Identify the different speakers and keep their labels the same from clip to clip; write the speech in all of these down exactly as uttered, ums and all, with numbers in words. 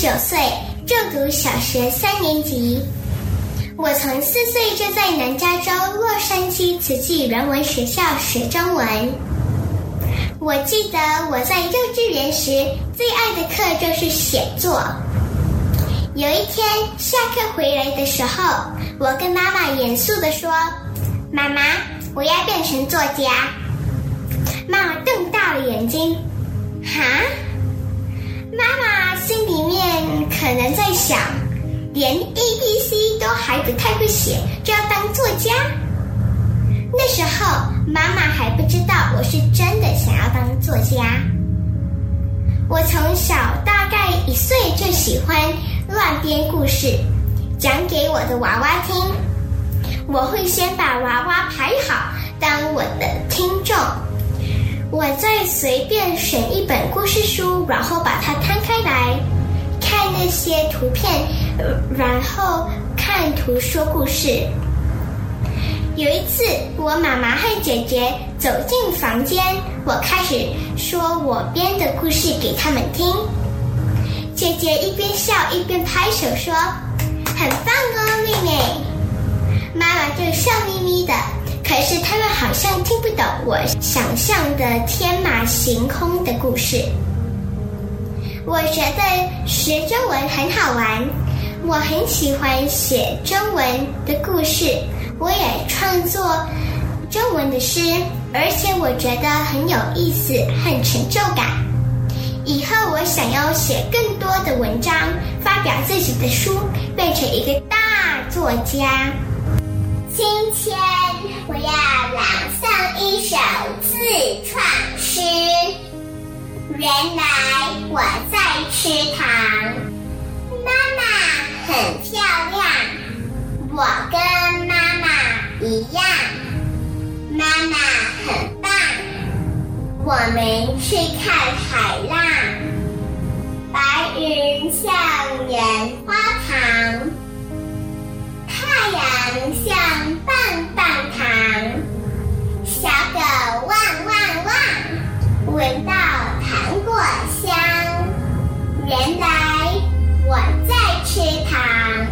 Speaker 1: 九岁，就读小学三年级。我从四岁就在南加州洛杉矶慈济人文学校学中文。我记得我在幼稚园时最爱的课就是写作。有一天下课回来的时候，我跟妈妈严肃地说：“妈妈，我要变成作家。”妈妈瞪大了眼睛，哈？妈妈心里面可能在想，连 A B C 都还不太会写，就要当作家？那时候妈妈还不知道我是真的想要当作家。我从小大概一岁就喜欢乱编故事，讲给我的娃娃听。我会先把娃娃排好当我的听众，我再随便选一本故事书，然后把它摊开来看那些图片，然后看图说故事。有一次我妈妈和姐姐走进房间，我开始说我编的故事给他们听。姐姐一边笑一边拍手说：“很棒哦，妹妹。”妈妈就笑眯眯的，可是他们好像听不懂我想象的天马行空的故事。我觉得学中文很好玩，我很喜欢写中文的故事，我也创作中文的诗，而且我觉得很有意思，很成就感。以后我想要写更多的文章，发表自己的书，变成一个大作家。今天我要朗诵一首自创诗。原来我在吃糖，妈妈很漂亮，我跟妈妈一样，妈妈很棒，我们去看海浪，白云像棉花糖，太阳像棒棒糖，小狗汪汪汪，闻到糖果香，原来我在吃糖。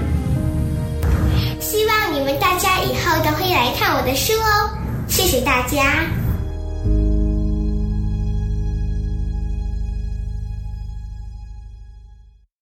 Speaker 1: 希望你们大家以后都会来看我的书哦，谢谢大家。